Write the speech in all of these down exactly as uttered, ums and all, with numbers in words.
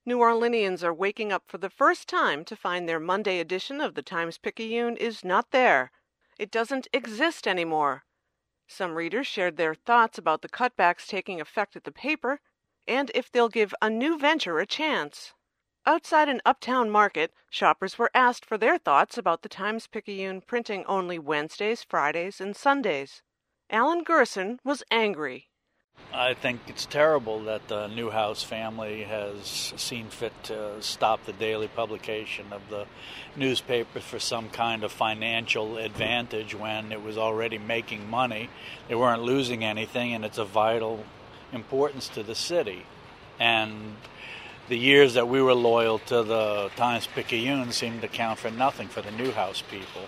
New Orleanians are waking up for the first time to find their Monday edition of the Times-Picayune is not there. It doesn't exist anymore. Some readers shared their thoughts about the cutbacks taking effect at the paper, and if they'll give a new venture a chance. Outside an uptown market, shoppers were asked for their thoughts about the Times-Picayune printing only Wednesdays, Fridays, and Sundays. Alan Gerson was angry. I think it's terrible that the Newhouse family has seen fit to stop the daily publication of the newspaper for some kind of financial advantage when it was already making money. They weren't losing anything, and it's of vital importance to the city. And the years that we were loyal to the Times-Picayune seemed to count for nothing for the Newhouse people.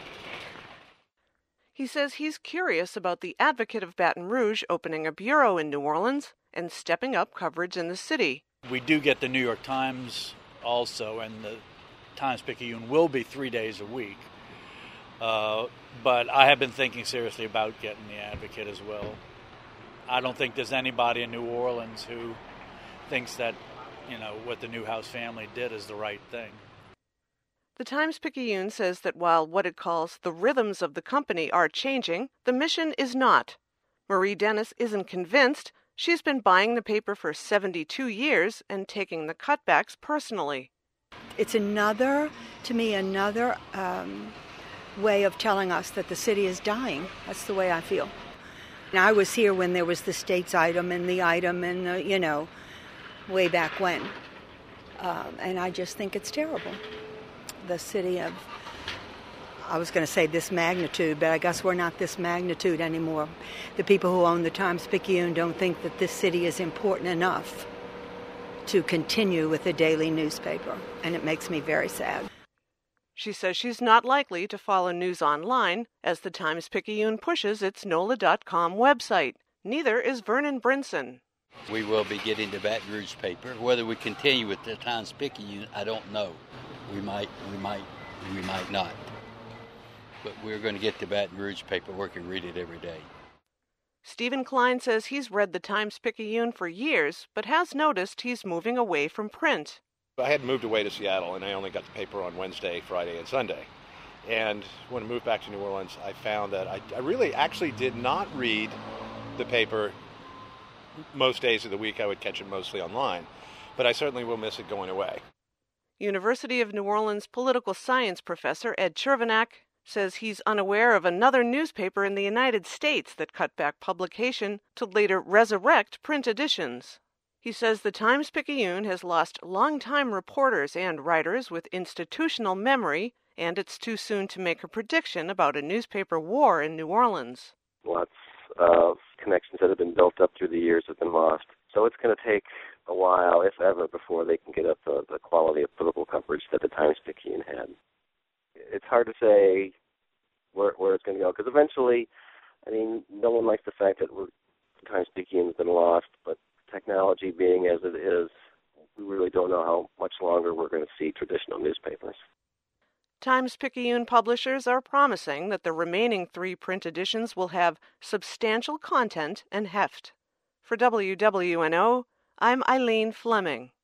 He says he's curious about the Advocate of Baton Rouge opening a bureau in New Orleans and stepping up coverage in the city. We do get the New York Times also, and the Times-Picayune will be three days a week. Uh, but I have been thinking seriously about getting the Advocate as well. I don't think there's anybody in New Orleans who thinks that, you know, what the Newhouse family did is the right thing. The Times-Picayune says that while what it calls the rhythms of the company are changing, the mission is not. Marie Dennis isn't convinced. She's been buying the paper for seventy-two years and taking the cutbacks personally. It's another, to me, another um, way of telling us that the city is dying. That's the way I feel. And I was here when there was the state's item and the item and, the, you know, way back when. Um, and I just think it's terrible. The city of, I was going to say this magnitude, but I guess we're not this magnitude anymore. The people who own the Times-Picayune don't think that this city is important enough to continue with a daily newspaper, and it makes me very sad. She says she's not likely to follow news online as the Times-Picayune pushes its N O L A dot com website. Neither is Vernon Brinson. We will be getting the Baton Rouge paper. Whether we continue with the Times-Picayune, I don't know. We might, we might, we might not. But we're going to get the Baton Rouge paper. We can read it every day. Stephen Klein says he's read the Times-Picayune for years, but has noticed he's moving away from print. I had moved away to Seattle, and I only got the paper on Wednesday, Friday, and Sunday. And when I moved back to New Orleans, I found that I, I really actually did not read the paper most days of the week. I would catch it mostly online, but I certainly will miss it going away. University of New Orleans political science professor Ed Chervenak says he's unaware of another newspaper in the United States that cut back publication to later resurrect print editions. He says the Times-Picayune has lost longtime reporters and writers with institutional memory, and it's too soon to make a prediction about a newspaper war in New Orleans. Lots of connections that have been built up through the years have been lost. So it's going to take a while, if ever, before they can get up the, the quality of political coverage that the Times-Picayune had. It's hard to say where, where it's going to go, because eventually, I mean, no one likes the fact that we're, the Times-Picayune has been lost, but technology being as it is, we really don't know how much longer we're going to see traditional newspapers. Times-Picayune publishers are promising that the remaining three print editions will have substantial content and heft. For W W N O, I'm Eileen Fleming.